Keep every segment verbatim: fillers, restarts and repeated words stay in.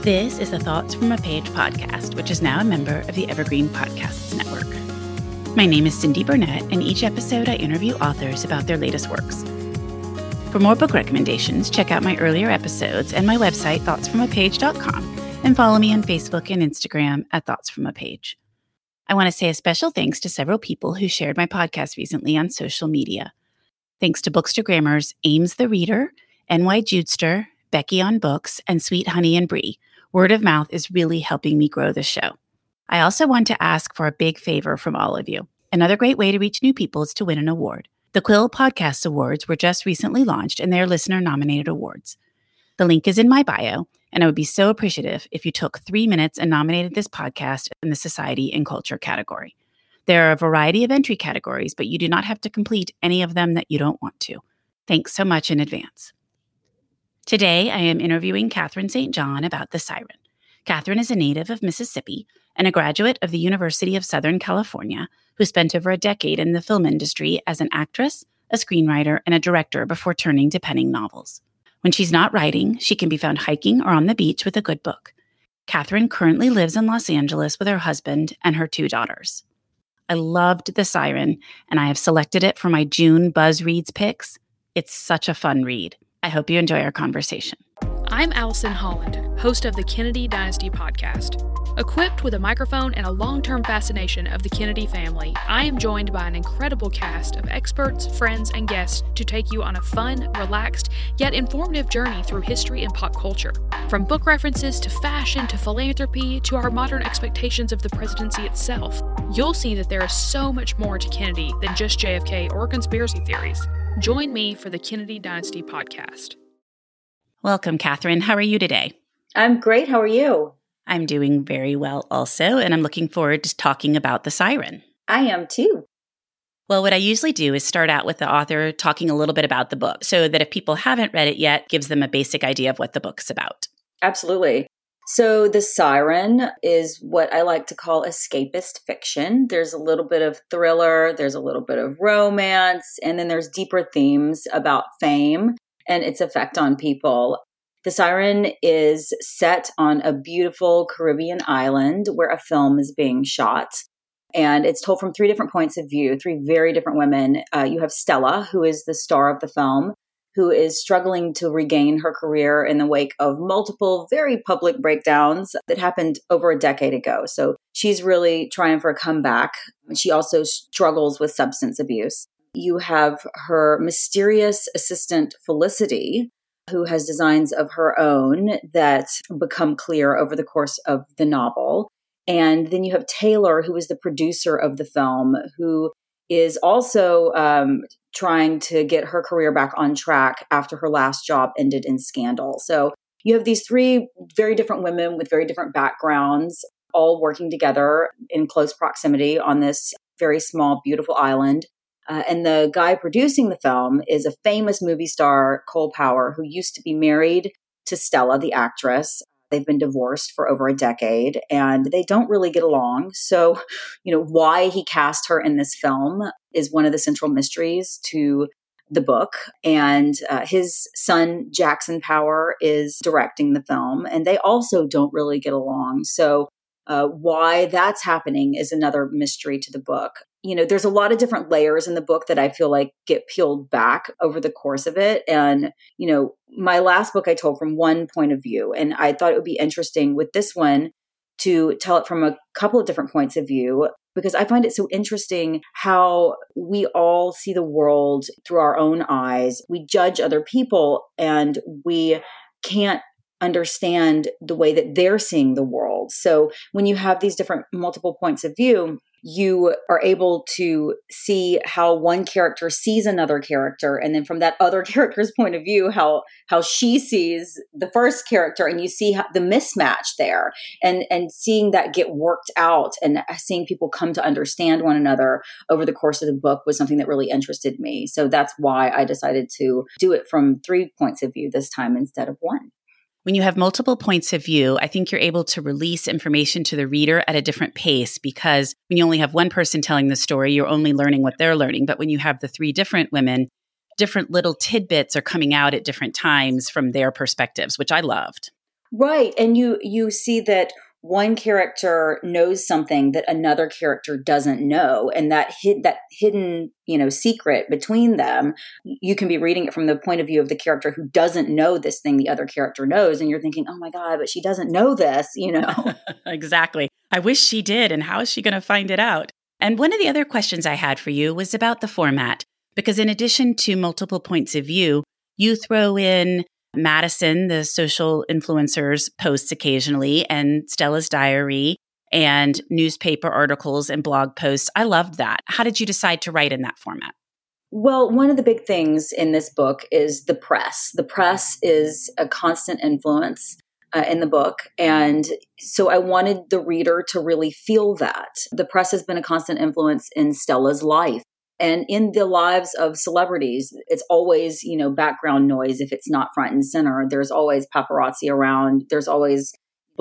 This is the Thoughts from a Page podcast, which is now a member of the Evergreen Podcasts Network. My name is Cindy Burnett, and each episode I interview authors about their latest works. For more book recommendations, check out my earlier episodes and my website, thoughts from a page dot com, and follow me on Facebook and Instagram at Thoughts from a Page. I want to say a special thanks to several people who shared my podcast recently on social media. Thanks to Bookstagrammers Ames the Reader, N Y Judester, Becky on Books, and Sweet Honey and Brie. Word of mouth is really helping me grow the show. I also want to ask for a big favor from all of you. Another great way to reach new people is to win an award. The Quill Podcast Awards were just recently launched, and they're listener-nominated awards. The link is in my bio, and I would be so appreciative if you took three minutes and nominated this podcast in the Society and Culture category. There are a variety of entry categories, but you do not have to complete any of them that you don't want to. Thanks so much in advance. Today, I am interviewing Catherine Saint John about The Siren. Catherine is a native of Mississippi and a graduate of the University of Southern California who spent over a decade in the film industry as an actress, a screenwriter, and a director before turning to penning novels. When she's not writing, she can be found hiking or on the beach with a good book. Catherine currently lives in Los Angeles with her husband and her two daughters. I loved The Siren, and I have selected it for my June Buzz Reads picks. It's such a fun read. I hope you enjoy our conversation. I'm Allison Holland, host of the Kennedy Dynasty podcast. Equipped with a microphone and a long-term fascination of the Kennedy family, I am joined by an incredible cast of experts, friends, and guests to take you on a fun, relaxed, yet informative journey through history and pop culture. From book references to fashion to philanthropy to our modern expectations of the presidency itself, you'll see that there is so much more to Kennedy than just J F K or conspiracy theories. Join me for the Kennedy Dynasty podcast. Welcome, Catherine. How are you today? I'm great. How are you? I'm doing very well also, and I'm looking forward to talking about The Siren. I am too. Well, what I usually do is start out with the author talking a little bit about the book so that if people haven't read it yet, gives them a basic idea of what the book's about. Absolutely. So The Siren is what I like to call escapist fiction. There's a little bit of thriller, there's a little bit of romance, and then there's deeper themes about fame and its effect on people. The Siren is set on a beautiful Caribbean island where a film is being shot. And it's told from three different points of view, three very different women. Uh, you have Stella, who is the star of the film, who is struggling to regain her career in the wake of multiple very public breakdowns that happened over a decade ago. So she's really trying for a comeback. She also struggles with substance abuse. You have her mysterious assistant, Felicity, who has designs of her own that become clear over the course of the novel. And then you have Taylor, who is the producer of the film, who is also um, trying to get her career back on track after her last job ended in scandal. So you have these three very different women with very different backgrounds, all working together in close proximity on this very small, beautiful island. Uh, and the guy producing the film is a famous movie star, Cole Power, who used to be married to Stella, the actress. They've been divorced for over a decade and they don't really get along. So, you know, why he cast her in this film is one of the central mysteries to the book. And uh, his son, Jackson Power, is directing the film and they also don't really get along. So uh, why that's happening is another mystery to the book. You know, there's a lot of different layers in the book that I feel like get peeled back over the course of it. And, you know, my last book I told from one point of view, and I thought it would be interesting with this one to tell it from a couple of different points of view, because I find it so interesting how we all see the world through our own eyes. We judge other people and we can't understand the way that they're seeing the world. So when you have these different multiple points of view, you are able to see how one character sees another character. And then from that other character's point of view, how, how she sees the first character, and you see how, the mismatch there, and, and seeing that get worked out and seeing people come to understand one another over the course of the book was something that really interested me. So that's why I decided to do it from three points of view this time instead of one. When you have multiple points of view, I think you're able to release information to the reader at a different pace, because when you only have one person telling the story, you're only learning what they're learning. But when you have the three different women, different little tidbits are coming out at different times from their perspectives, which I loved. Right. And you you see that one character knows something that another character doesn't know, and that hid that hidden, you know, secret between them, you can be reading it from the point of view of the character who doesn't know this thing the other character knows, and you're thinking, "Oh my God, but she doesn't know this," you know. Exactly. I wish she did, and how is she going to find it out? And one of the other questions I had for you was about the format, because in addition to multiple points of view, you throw in Madison, the social influencer's posts occasionally, and Stella's diary, and newspaper articles and blog posts. I loved that. How did you decide to write in that format? Well, one of the big things in this book is the press. The press is a constant influence uh, in the book. And so I wanted the reader to really feel that. The press has been a constant influence in Stella's life. And in the lives of celebrities, it's always, you know, background noise if it's not front and center. There's always paparazzi around. There's always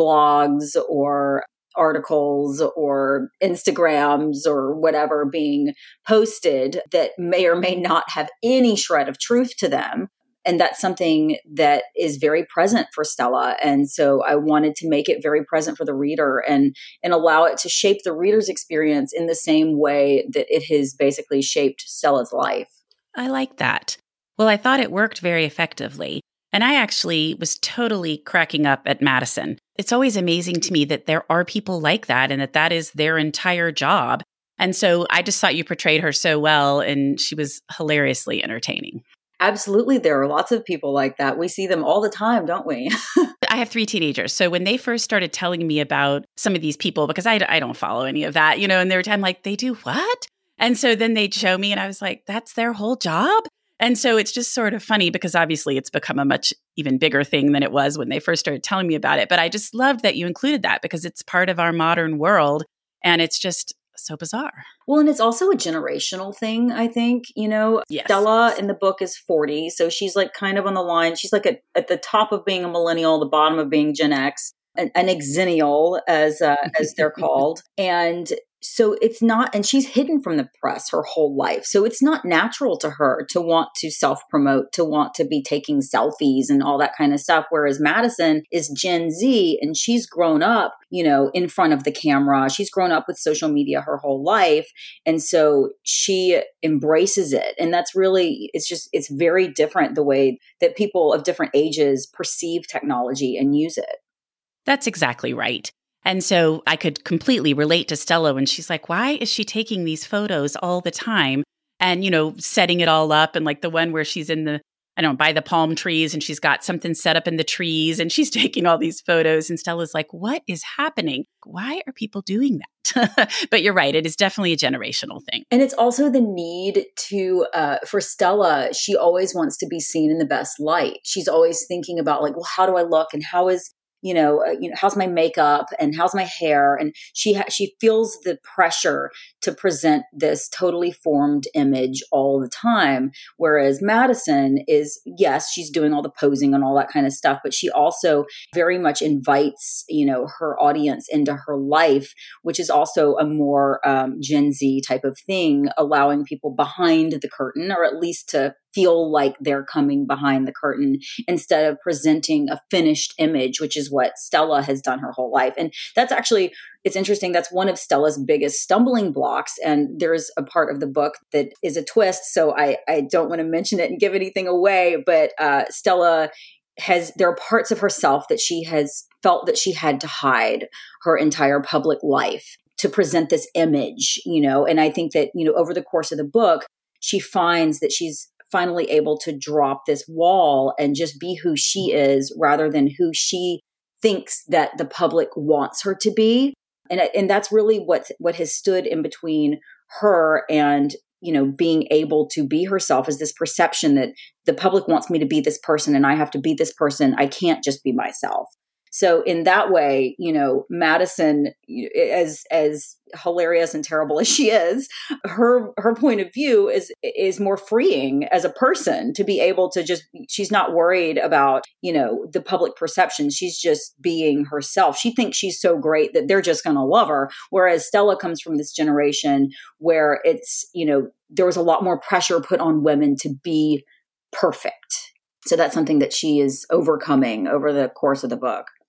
blogs or articles or Instagrams or whatever being posted that may or may not have any shred of truth to them. And that's something that is very present for Stella. And so I wanted to make it very present for the reader and, and allow it to shape the reader's experience in the same way that it has basically shaped Stella's life. I like that. Well, I thought it worked very effectively. And I actually was totally cracking up at Madison. It's always amazing to me that there are people like that and that that is their entire job. And so I just thought you portrayed her so well, and she was hilariously entertaining. Absolutely. There are lots of people like that. We see them all the time, don't we? I have three teenagers. So when they first started telling me about some of these people, because I, I don't follow any of that, you know, and they were I'm like, they do what? And so then they'd show me and I was like, that's their whole job? And so it's just sort of funny because obviously it's become a much even bigger thing than it was when they first started telling me about it. But I just loved that you included that because it's part of our modern world and it's just so bizarre. Well, and it's also a generational thing, I think. You know, yes. Stella in the book is forty. So she's like kind of on the line. She's like a, at the top of being a millennial, the bottom of being Gen X, an, an exennial as, uh, as they're called. And so it's not, and she's hidden from the press her whole life. So it's not natural to her to want to self-promote, to want to be taking selfies and all that kind of stuff. Whereas Madison is Gen Z and she's grown up, you know, in front of the camera. She's grown up with social media her whole life. And so she embraces it. And that's really, it's just, it's very different the way that people of different ages perceive technology and use it. That's exactly right. And so I could completely relate to Stella when she's like, why is she taking these photos all the time? And, you know, setting it all up. And like the one where she's in the, I don't know, by the palm trees and she's got something set up in the trees and she's taking all these photos. And Stella's like, what is happening? Why are people doing that? But you're right. It is definitely a generational thing. And it's also the need to, uh, for Stella, she always wants to be seen in the best light. She's always thinking about like, well, how do I look? And how is, you know, uh, you know, how's my makeup and how's my hair? And she ha- she feels the pressure to present this totally formed image all the time. Whereas Madison is, yes, she's doing all the posing and all that kind of stuff, but she also very much invites, you know, her audience into her life, which is also a more um, Gen Z type of thing, allowing people behind the curtain, or at least to feel like they're coming behind the curtain instead of presenting a finished image, which is what Stella has done her whole life. And that's actually, it's interesting. That's one of Stella's biggest stumbling blocks. And there's a part of the book that is a twist. So I, I don't want to mention it and give anything away, but uh, Stella has, there are parts of herself that she has felt that she had to hide her entire public life to present this image, you know. And I think that, you know, over the course of the book, she finds that she's finally able to drop this wall and just be who she is rather than who she thinks that the public wants her to be. And, and that's really what, what has stood in between her and, you know, being able to be herself, is this perception that the public wants me to be this person and I have to be this person. I can't just be myself. So in that way, you know, Madison, as as hilarious and terrible as she is, her her point of view is is more freeing as a person to be able to just, she's not worried about, you know, the public perception. She's just being herself. She thinks she's so great that they're just going to love her. Whereas Stella comes from this generation where it's, you know, there was a lot more pressure put on women to be perfect. So that's something that she is overcoming over the course of the book.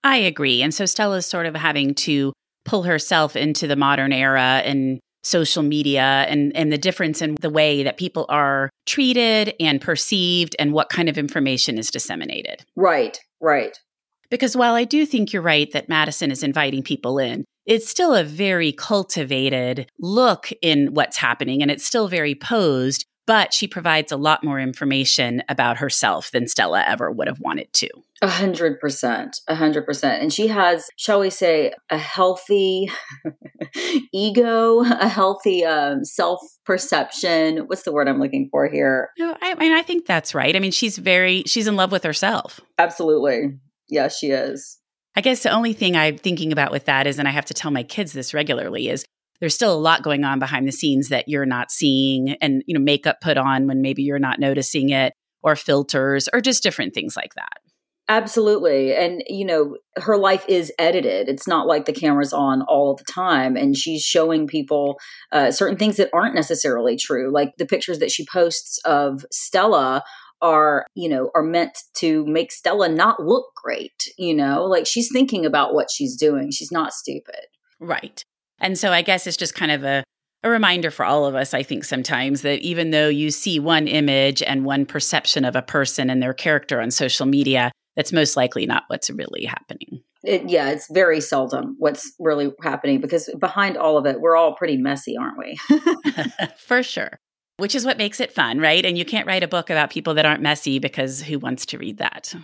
I agree. And so Stella's sort of having to pull herself into the modern era and social media and, and the difference in the way that people are treated and perceived and what kind of information is disseminated. Right, right. Because while I do think you're right that Madison is inviting people in, it's still a very cultivated look in what's happening, and it's still very posed, but she provides a lot more information about herself than Stella ever would have wanted to. A hundred percent, a hundred percent. And she has, shall we say, a healthy ego, a healthy um, self-perception. What's the word I'm looking for here? No, I mean, I think that's right. I mean, she's very, she's in love with herself. Absolutely. Yes, she is. I guess the only thing I'm thinking about with that is, and I have to tell my kids this regularly, is there's still a lot going on behind the scenes that you're not seeing, and, you know, makeup put on when maybe you're not noticing it, or filters, or just different things like that. Absolutely. And, you know, her life is edited. It's not like the camera's on all of the time. And she's showing people uh, certain things that aren't necessarily true. Like the pictures that she posts of Stella are, you know, are meant to make Stella not look great. You know, like she's thinking about what she's doing. She's not stupid. Right. And so I guess it's just kind of a, a reminder for all of us, I think, sometimes that even though you see one image and one perception of a person and their character on social media, that's most likely not what's really happening. It, yeah, it's very seldom what's really happening, because behind all of it, we're all pretty messy, aren't we? For sure. Which is what makes it fun, right? And you can't write a book about people that aren't messy, because who wants to read that?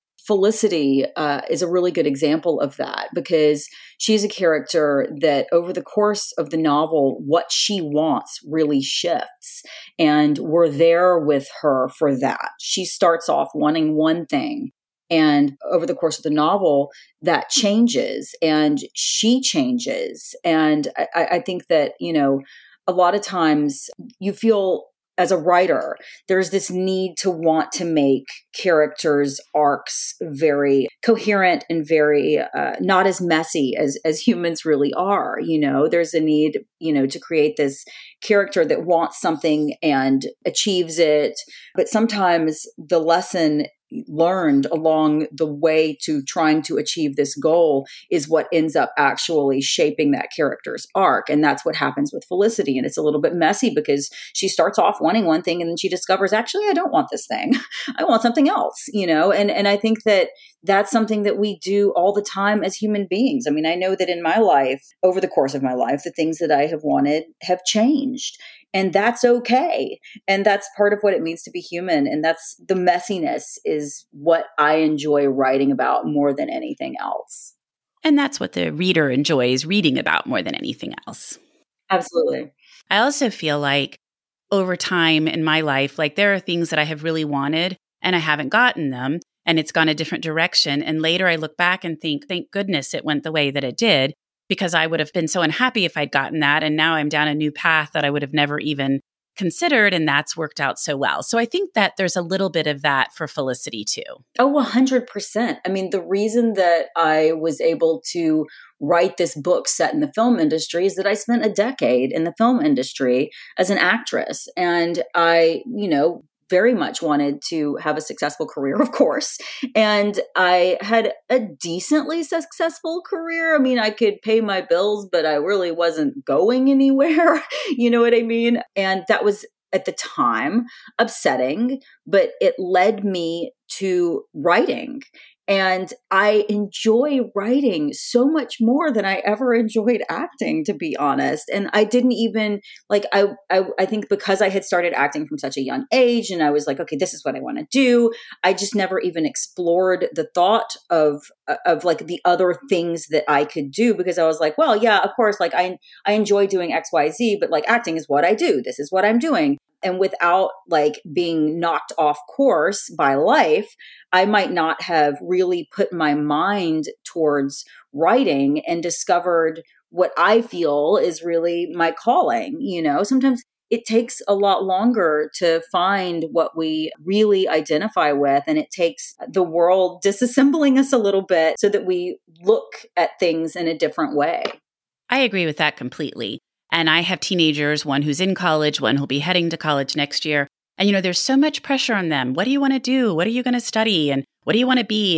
Felicity uh, is a really good example of that, because she's a character that over the course of the novel, what she wants really shifts. And we're there with her for that. She starts off wanting one thing. And over the course of the novel, that changes and she changes. And I, I think that, you know, a lot of times you feel as a writer, there's this need to want to make characters' arcs very coherent and very uh, not as messy as, as humans really are. You know, there's a need, you know, to create this character that wants something and achieves it. But sometimes the lesson learned along the way to trying to achieve this goal is what ends up actually shaping that character's arc. And that's what happens with Felicity. And it's a little bit messy, because she starts off wanting one thing and then she discovers, actually, I don't want this thing. I want something else, you know? And, and I think that that's something that we do all the time as human beings. I mean, I know that in my life, over the course of my life, the things that I have wanted have changed. And that's okay. And that's part of what it means to be human. And that's the messiness is what I enjoy writing about more than anything else. And that's what the reader enjoys reading about more than anything else. Absolutely. I also feel like over time in my life, like there are things that I have really wanted and I haven't gotten them, and it's gone a different direction. And later I look back and think, thank goodness it went the way that it did, because I would have been so unhappy if I'd gotten that. And now I'm down a new path that I would have never even considered. And that's worked out so well. So I think that there's a little bit of that for Felicity too. Oh, one hundred percent. I mean, the reason that I was able to write this book set in the film industry is that I spent a decade in the film industry as an actress. And I, you know, very much wanted to have a successful career, of course. And I had a decently successful career. I mean, I could pay my bills, but I really wasn't going anywhere. You know what I mean? And that was at the time upsetting, but it led me to writing. And I enjoy writing so much more than I ever enjoyed acting, to be honest. And I didn't even like, I, I, I think because I had started acting from such a young age and I was like, okay, this is what I want to do. I just never even explored the thought of, of like the other things that I could do, because I was like, well, yeah, of course, like I, I enjoy doing X, Y, Z, but like acting is what I do. This is what I'm doing. And without like being knocked off course by life, I might not have really put my mind towards writing and discovered what I feel is really my calling. You know, sometimes it takes a lot longer to find what we really identify with. And it takes the world disassembling us a little bit so that we look at things in a different way. I agree with that completely. And I have teenagers, one who's in college, one who'll be heading to college next year. And, you know, there's so much pressure on them. What do you want to do? What are you going to study? And what do you want to be? And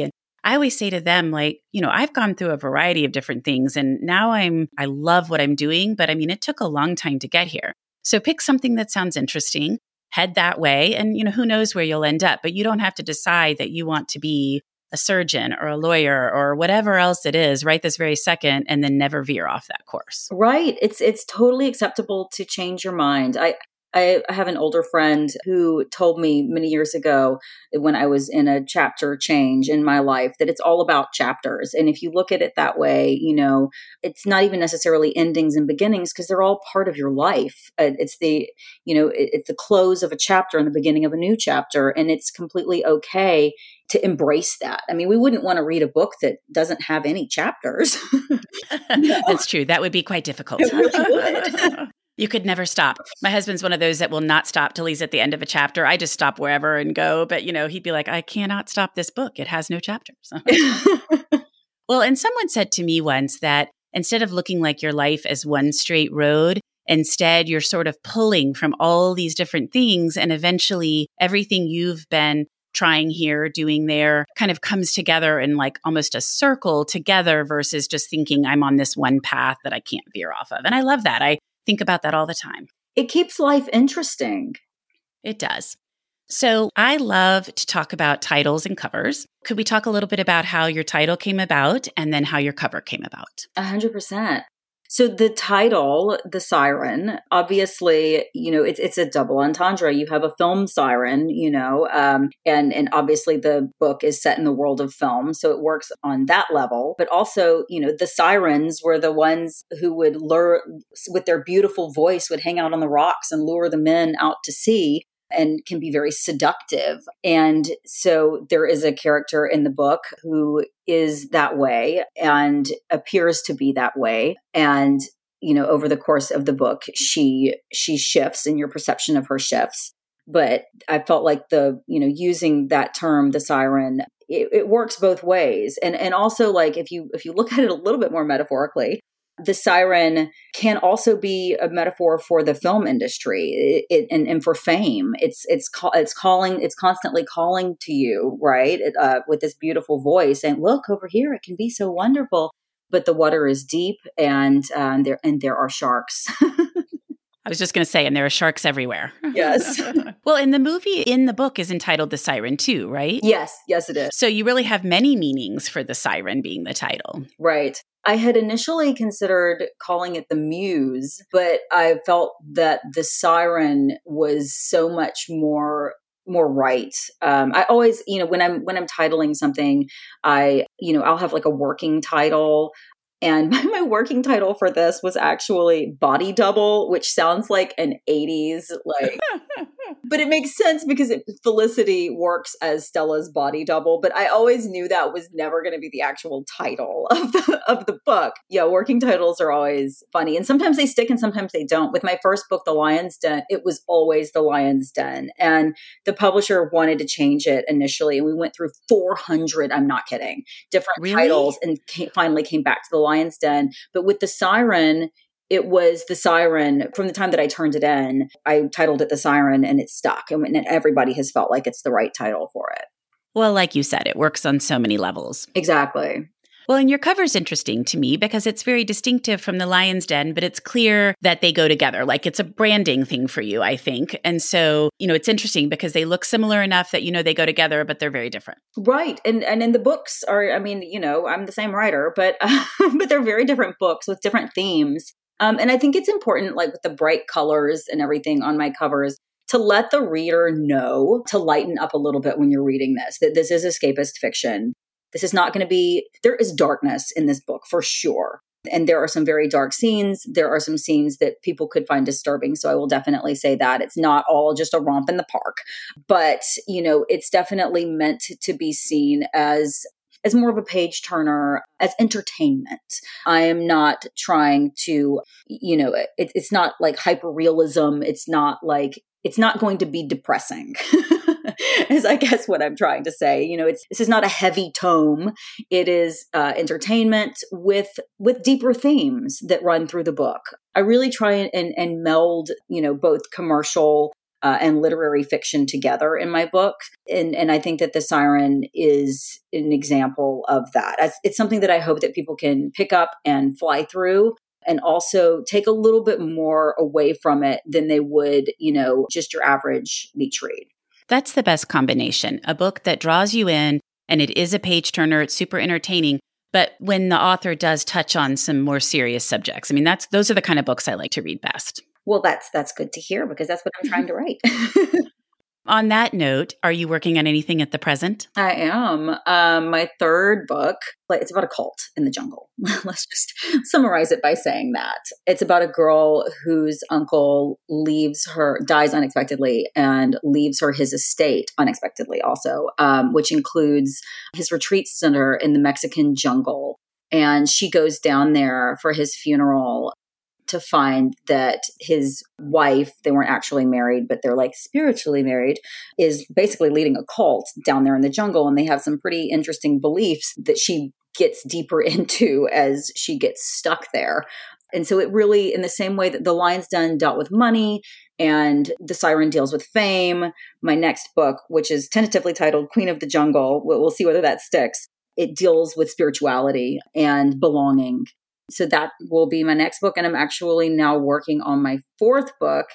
I always say to them, like, you know, I've gone through a variety of different things and now I'm, I love what I'm doing, but I mean, it took a long time to get here. So pick something that sounds interesting, head that way. And, you know, who knows where you'll end up, but you don't have to decide that you want to be a surgeon or a lawyer or whatever else it is right this very second and then never veer off that course. Right. It's, it's totally acceptable to change your mind. I, I have an older friend who told me many years ago when I was in a chapter change in my life that it's all about chapters. And if you look at it that way, you know, it's not even necessarily endings and beginnings because they're all part of your life. Uh, it's the, you know, it, it's the close of a chapter and the beginning of a new chapter. And it's completely okay to embrace that. I mean, we wouldn't want to read a book that doesn't have any chapters. That's true. That would be quite difficult. It really would. You could never stop. My husband's one of those that will not stop till he's at the end of a chapter. I just stop wherever and go. But, you know, he'd be like, I cannot stop this book. It has no chapters. Well, and someone said to me once that instead of looking like your life as one straight road, instead you're sort of pulling from all these different things. And eventually everything you've been trying here, doing there kind of comes together in like almost a circle together versus just thinking I'm on this one path that I can't veer off of. And I love that. I think about that all the time. It keeps life interesting. It does. So I love to talk about titles and covers. Could we talk a little bit about how your title came about and then how your cover came about? A hundred percent. So the title, The Siren, obviously, you know, it's it's a double entendre. You have a film siren, you know, um, and and obviously the book is set in the world of film, so it works on that level. But also, you know, the sirens were the ones who would lure, with their beautiful voice, would hang out on the rocks and lure the men out to sea, and can be very seductive. And so there is a character in the book who is that way and appears to be that way. And, you know, over the course of the book, she, she shifts and your perception of her shifts. But I felt like the, you know, using that term, the siren, it, it works both ways. And, and also like, if you, if you look at it a little bit more metaphorically, the siren can also be a metaphor for the film industry it, it, and, and for fame. It's it's ca- it's calling, it's constantly calling to you, right? It, uh, with this beautiful voice, and look over here, it can be so wonderful, but the water is deep, and um, there and there are sharks. I was just going to say, and there are sharks everywhere. Yes. Well, and the movie in the book is entitled The Siren too, right? Yes, yes, it is. So you really have many meanings for the siren being the title. Right. I had initially considered calling it the Muse, but I felt that the siren was so much more more right. Um, I always, you know, when I'm when I'm titling something, I, you know, I'll have like a working title. And my, my working title for this was actually Body Double, which sounds like an eighties, like, but it makes sense because it, Felicity works as Stella's body double. But I always knew that was never going to be the actual title of the of the book. Yeah, working titles are always funny, and sometimes they stick, and sometimes they don't. With my first book, The Lion's Den, it was always The Lion's Den, and the publisher wanted to change it initially, and we went through four hundred. I'm not kidding, different Really? titles, and came, finally came back to The Lion's Den. But with the siren, it was the siren from the time that I turned it in. I titled it The Siren, and it stuck. And, and everybody has felt like it's the right title for it. Well, like you said, it works on so many levels. Exactly. Well, and your cover's interesting to me because it's very distinctive from The Lion's Den, but it's clear that they go together. Like it's a branding thing for you, I think. And so, you know, it's interesting because they look similar enough that, you know, they go together, but they're very different. Right. And and in the books are, I mean, you know, I'm the same writer, but uh, but they're very different books with different themes. Um, and I think it's important, like with the bright colors and everything on my covers, to let the reader know to lighten up a little bit when you're reading this, that this is escapist fiction. This is not going to be, there is darkness in this book for sure. And there are some very dark scenes. There are some scenes that people could find disturbing. So I will definitely say that it's not all just a romp in the park, but, you know, it's definitely meant to be seen as as more of a page turner, as entertainment. I am not trying to, you know, it, it's not like hyper realism. It's not like, it's not going to be depressing. Is I guess what I'm trying to say. You know, it's this is not a heavy tome. It is uh, entertainment with with deeper themes that run through the book. I really try and, and, and meld, you know, both commercial uh, and literary fiction together in my book. And, and I think that The Siren is an example of that. It's something that I hope that people can pick up and fly through, and also take a little bit more away from it than they would, you know, just your average beach read. That's the best combination. A book that draws you in, and it is a page turner. It's super entertaining. But when the author does touch on some more serious subjects, I mean, that's those are the kind of books I like to read best. Well, that's that's good to hear, because that's what I'm trying to write. On that note, are you working on anything at the present? I am. Um, my third book, it's about a cult in the jungle. Let's just summarize it by saying that. It's about a girl whose uncle leaves her, dies unexpectedly, and leaves her his estate unexpectedly also, um, which includes his retreat center in the Mexican jungle. And she goes down there for his funeral to find that his wife, they weren't actually married, but they're like spiritually married, is basically leading a cult down there in the jungle. And they have some pretty interesting beliefs that she gets deeper into as she gets stuck there. And so it really, in the same way that The Lion's Den dealt with money and The Siren deals with fame, my next book, which is tentatively titled Queen of the Jungle, we'll see whether that sticks, it deals with spirituality and belonging. So that will be my next book. And I'm actually now working on my fourth book,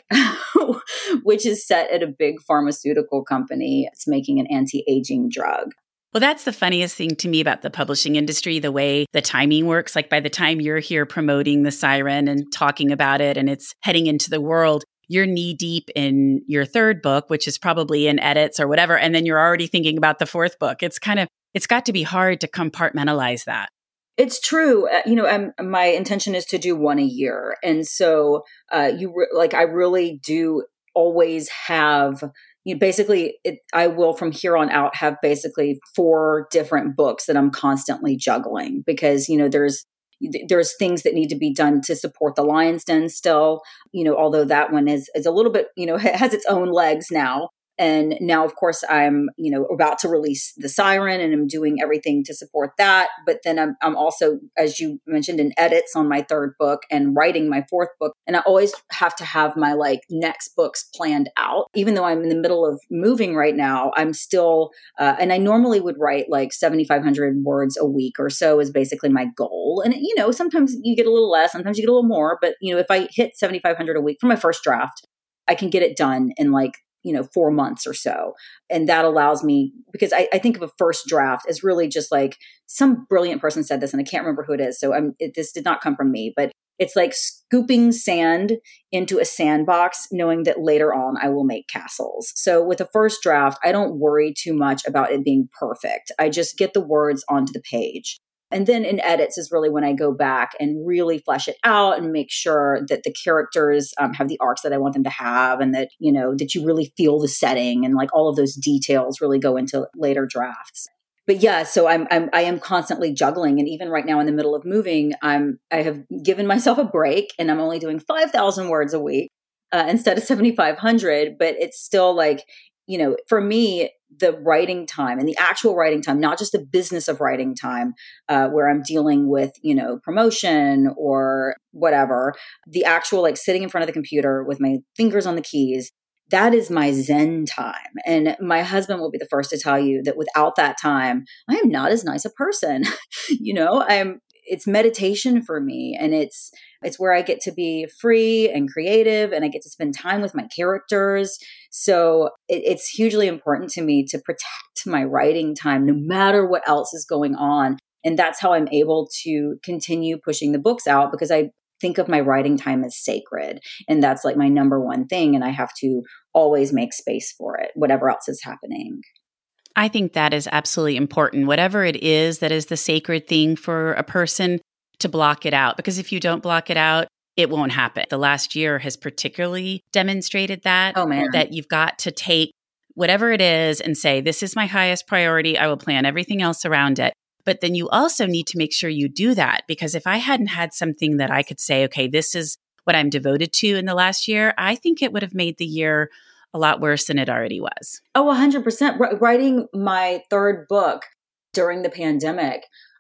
which is set at a big pharmaceutical company. It's making an anti-aging drug. Well, that's the funniest thing to me about the publishing industry, the way the timing works. Like by the time you're here promoting The Siren and talking about it and it's heading into the world, you're knee deep in your third book, which is probably in edits or whatever. And then you're already thinking about the fourth book. It's kind of, it's got to be hard to compartmentalize that. It's true. Uh, you know, um, my intention is to do one a year. And so uh, you re- like, I really do always have, you know, basically, it, I will from here on out have basically four different books that I'm constantly juggling because, you know, there's, there's things that need to be done to support The Lion's Den still, you know, although that one is, is a little bit, you know, has its own legs now. And now, of course, I'm, you know, about to release The Siren and I'm doing everything to support that. But then I'm, I'm also, as you mentioned, in edits on my third book and writing my fourth book. And I always have to have my like next books planned out. Even though I'm in the middle of moving right now, I'm still, uh, and I normally would write like seventy-five hundred words a week or so is basically my goal. And, you know, sometimes you get a little less, sometimes you get a little more. But, you know, if I hit seventy-five hundred a week for my first draft, I can get it done in like, you know, four months or so. And that allows me, because I, I think of a first draft as really just like some brilliant person said this, and I can't remember who it is. So I'm, it, this did not come from me, but it's like scooping sand into a sandbox, knowing that later on I will make castles. So with a first draft, I don't worry too much about it being perfect. I just get the words onto the page. And then in edits is really when I go back and really flesh it out and make sure that the characters um, have the arcs that I want them to have, and that, you know, that you really feel the setting, and like all of those details really go into later drafts. But yeah, so I'm, I'm I am constantly juggling, and even right now in the middle of moving, I'm I have given myself a break, and I'm only doing five thousand words a week uh, instead of seventy-five hundred. But it's still like, you know, for me, the writing time and the actual writing time, not just the business of writing time, uh, where I'm dealing with, you know, promotion or whatever, the actual like sitting in front of the computer with my fingers on the keys, that is my Zen time. And my husband will be the first to tell you that without that time, I am not as nice a person. you know, I'm, it's meditation for me, and it's, it's where I get to be free and creative, and I get to spend time with my characters. So it, it's hugely important to me to protect my writing time, no matter what else is going on. And that's how I'm able to continue pushing the books out, because I think of my writing time as sacred. And that's like my number one thing. And I have to always make space for it, whatever else is happening. I think that is absolutely important. Whatever it is that is the sacred thing for a person, to block it out. Because if you don't block it out, it won't happen. The last year has particularly demonstrated that, oh, man. that you've got to take whatever it is and say, this is my highest priority. I will plan everything else around it. But then you also need to make sure you do that. Because if I hadn't had something that I could say, okay, this is what I'm devoted to in the last year, I think it would have made the year a lot worse than it already was. Oh, one hundred percent. R- writing my third book during the pandemic,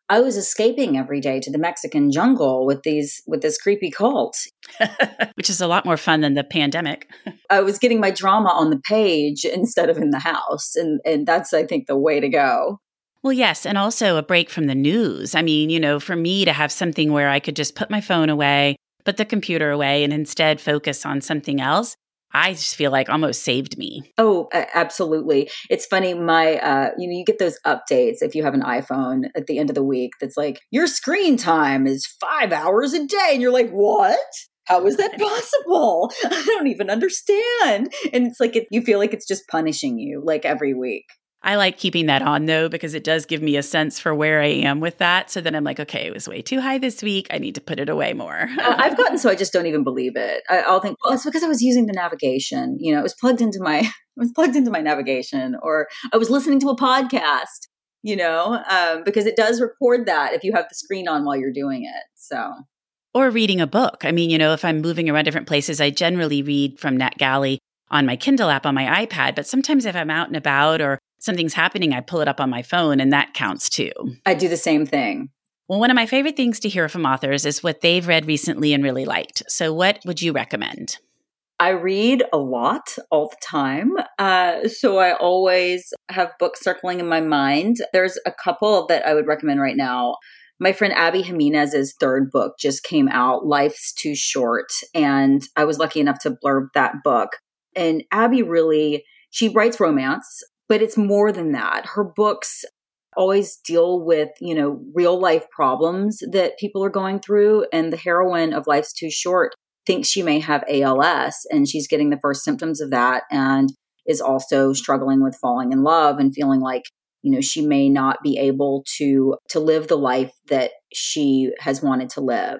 I was escaping every day to the Mexican jungle with these with this creepy cult. Which is a lot more fun than the pandemic. I was getting my drama on the page instead of in the house. And and that's, I think, the way to go. Well, yes. And also a break from the news. I mean, you know, for me to have something where I could just put my phone away, put the computer away, and instead focus on something else, I just feel like almost saved me. Oh, absolutely. It's funny. My, uh, you know, you get those updates if you have an iPhone at the end of the week that's like, your screen time is five hours a day. And you're like, what? How is that possible? I don't even understand. And it's like, it, you feel like it's just punishing you like every week. I like keeping that on, though, because it does give me a sense for where I am with that. So then I'm like, okay, it was way too high this week. I need to put it away more. I've gotten so I just don't even believe it. I, I'll think, well, it's because I was using the navigation. You know, it was plugged into my, it was plugged into my navigation, or I was listening to a podcast, you know, um, because it does record that if you have the screen on while you're doing it. So. Or reading a book. I mean, you know, if I'm moving around different places, I generally read from NetGalley on my Kindle app on my iPad. But sometimes if I'm out and about or something's happening, I pull it up on my phone, and that counts too. I do the same thing. Well, one of my favorite things to hear from authors is what they've read recently and really liked. So what would you recommend? I read a lot all the time. Uh, so I always have books circling in my mind. There's a couple that I would recommend right now. My friend Abby Jimenez's third book just came out, Life's Too Short. And I was lucky enough to blurb that book. And Abby really, she writes romance, but it's more than that. Her books always deal with, you know, real life problems that people are going through. And the heroine of Life's Too Short thinks she may have A L S, and she's getting the first symptoms of that, and is also struggling with falling in love and feeling like, you know, she may not be able to, to live the life that she has wanted to live.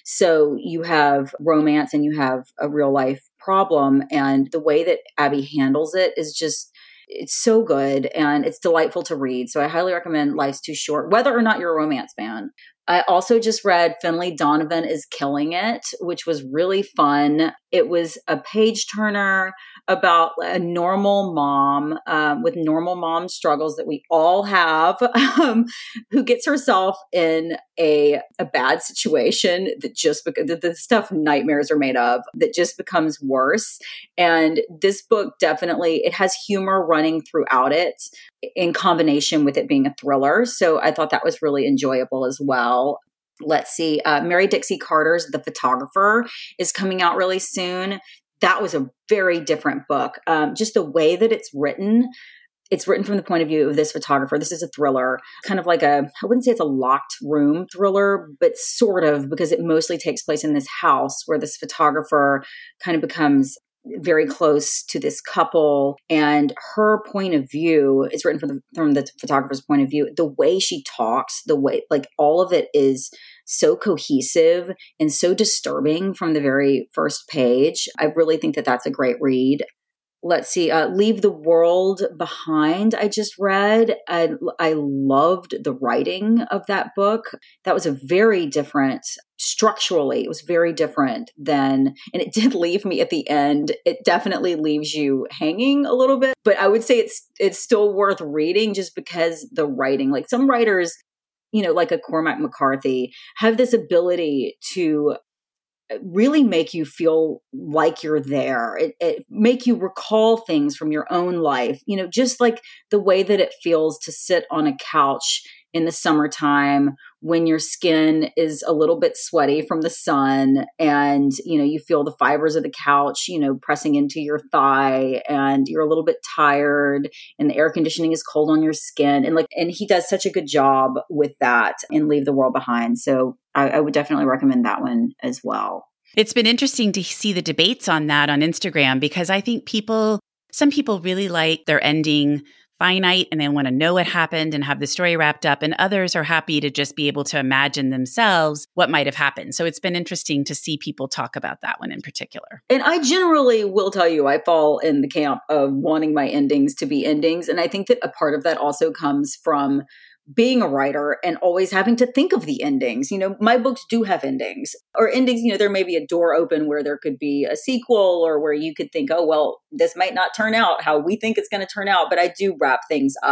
So you have romance and you have a real life problem. And the way that Abby handles it is just, it's so good and it's delightful to read. So I highly recommend Life's Too Short, whether or not you're a romance fan. I also just read Finlay Donovan is Killing It, which was really fun. It was a page turner about a normal mom um, with normal mom struggles that we all have, um, who gets herself in a, a bad situation that just beca- the, the stuff nightmares are made of that just becomes worse. And this book definitely, it has humor running throughout it in combination with it being a thriller. So I thought that was really enjoyable as well. Let's see. Uh, Mary Dixie Carter's The Photographer is coming out really soon. That was a very different book. Um, just the way that it's written, it's written from the point of view of this photographer. This is a thriller, kind of like a, I wouldn't say it's a locked room thriller, but sort of, because it mostly takes place in this house where this photographer kind of becomes very close to this couple, and her point of view is written from the, from the photographer's point of view. The way she talks, the way, like all of it is so cohesive and so disturbing from the very first page. I really think that that's a great read. Let's see, uh, Leave the World Behind, I just read. I, I loved the writing of that book. That was a very different, structurally, it was very different than, and it did leave me at the end. It definitely leaves you hanging a little bit, but I would say it's it's still worth reading just because the writing, like some writers, you know, like a Cormac McCarthy, have this ability to really make you feel like you're there. It, it make you recall things from your own life, you know, just like the way that it feels to sit on a couch in the summertime when your skin is a little bit sweaty from the sun, and, you know, you feel the fibers of the couch, you know, pressing into your thigh, and you're a little bit tired, and the air conditioning is cold on your skin. And like, and he does such a good job with that in Leave the World Behind. So I, I would definitely recommend that one as well. It's been interesting to see the debates on that on Instagram, because I think people, some people really like their ending finite and they want to know what happened and have the story wrapped up. And others are happy to just be able to imagine themselves what might have happened. So it's been interesting to see people talk about that one in particular. And I generally will tell you, I fall in the camp of wanting my endings to be endings. And I think that a part of that also comes from being a writer and always having to think of the endings. You know, my books do have endings, or endings, you know, there may be a door open where there could be a sequel, or where you could think, oh, well, this might not turn out how we think it's going to turn out, but I do wrap things up.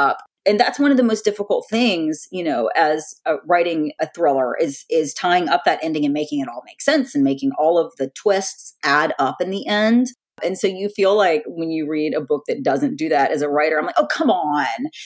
And that's one of the most difficult things, you know, as uh, writing a thriller is, is tying up that ending and making it all make sense and making all of the twists add up in the end. And so you feel like when you read a book that doesn't do that as a writer, I'm like, oh, come on.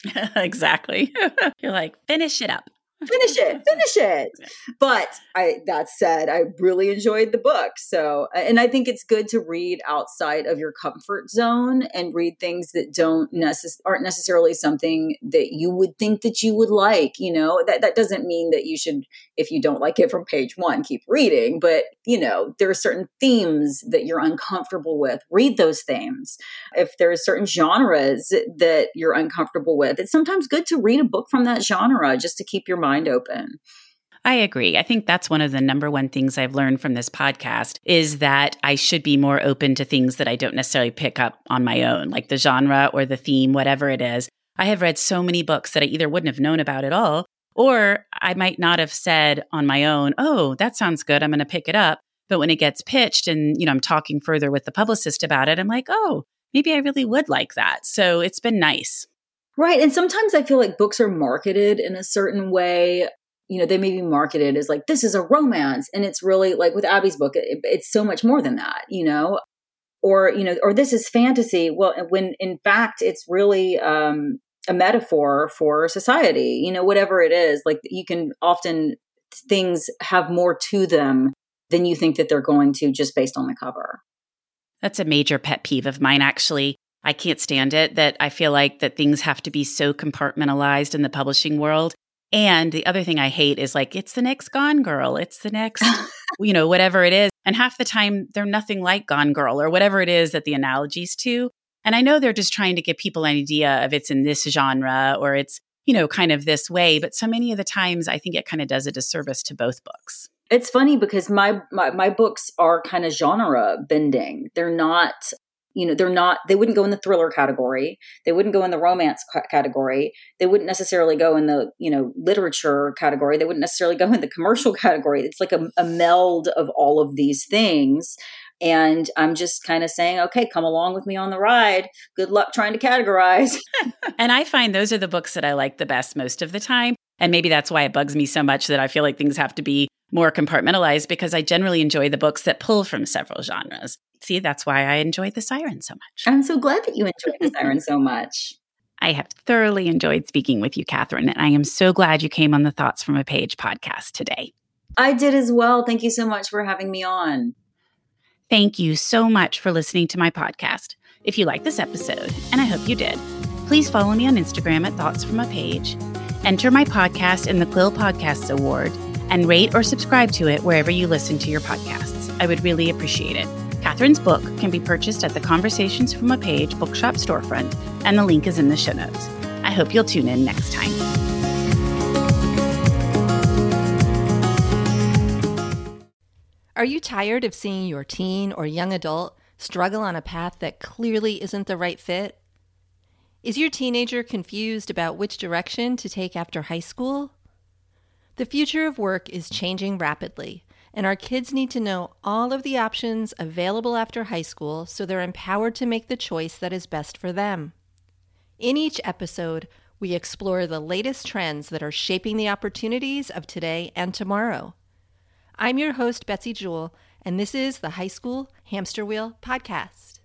Exactly. You're like, finish it up. Finish it, finish it. But I, that said, I really enjoyed the book. So, and I think it's good to read outside of your comfort zone and read things that don't necess- aren't necessarily something that you would think that you would like. You know, that, that doesn't mean that you should, if you don't like it from page one, keep reading. But, you know, there are certain themes that you're uncomfortable with. Read those themes. If there are certain genres that you're uncomfortable with, it's sometimes good to read a book from that genre just to keep your mind open. I agree. I think that's one of the number one things I've learned from this podcast is that I should be more open to things that I don't necessarily pick up on my own, like the genre or the theme, whatever it is. I have read so many books that I either wouldn't have known about at all, or I might not have said on my own, oh, that sounds good, I'm going to pick it up. But when it gets pitched and, you know, I'm talking further with the publicist about it, I'm like, oh, maybe I really would like that. So it's been nice. Right. And sometimes I feel like books are marketed in a certain way. You know, they may be marketed as like, this is a romance. And it's really like with Abby's book, it, it's so much more than that, you know, or, you know, or this is fantasy. Well, when in fact, it's really um, a metaphor for society, you know, whatever it is. Like you can often, things have more to them than you think that they're going to just based on the cover. That's a major pet peeve of mine, actually. I can't stand it that I feel like that things have to be so compartmentalized in the publishing world. And the other thing I hate is like, it's the next Gone Girl. It's the next, you know, whatever it is. And half the time they're nothing like Gone Girl or whatever it is that the analogy's to. And I know they're just trying to give people an idea of it's in this genre or it's, you know, kind of this way. But so many of the times I think it kind of does a disservice to both books. It's funny because my, my, my books are kind of genre bending. They're not, you know, they're not, they wouldn't go in the thriller category. They wouldn't go in the romance ca- category. They wouldn't necessarily go in the, you know, literature category. They wouldn't necessarily go in the commercial category. It's like a, a meld of all of these things. And I'm just kind of saying, okay, come along with me on the ride. Good luck trying to categorize. And I find those are the books that I like the best most of the time. And maybe that's why it bugs me so much that I feel like things have to be more compartmentalized because I generally enjoy the books that pull from several genres. See, that's why I enjoyed The Siren so much. I'm so glad that you enjoyed The Siren so much. I have thoroughly enjoyed speaking with you, Catherine, and I am so glad you came on the Thoughts from a Page podcast today. I did as well. Thank you so much for having me on. Thank you so much for listening to my podcast. If you like this episode, and I hope you did, please follow me on Instagram at Thoughts from a Page, enter my podcast in the Quill Podcasts Award, and rate or subscribe to it wherever you listen to your podcasts. I would really appreciate it. Catherine's book can be purchased at the Conversations from a Page bookshop storefront, and the link is in the show notes. I hope you'll tune in next time. Are you tired of seeing your teen or young adult struggle on a path that clearly isn't the right fit? Is your teenager confused about which direction to take after high school? The future of work is changing rapidly, and our kids need to know all of the options available after high school so they're empowered to make the choice that is best for them. In each episode, we explore the latest trends that are shaping the opportunities of today and tomorrow. I'm your host, Betsy Jewell, and this is the High School Hamster Wheel Podcast.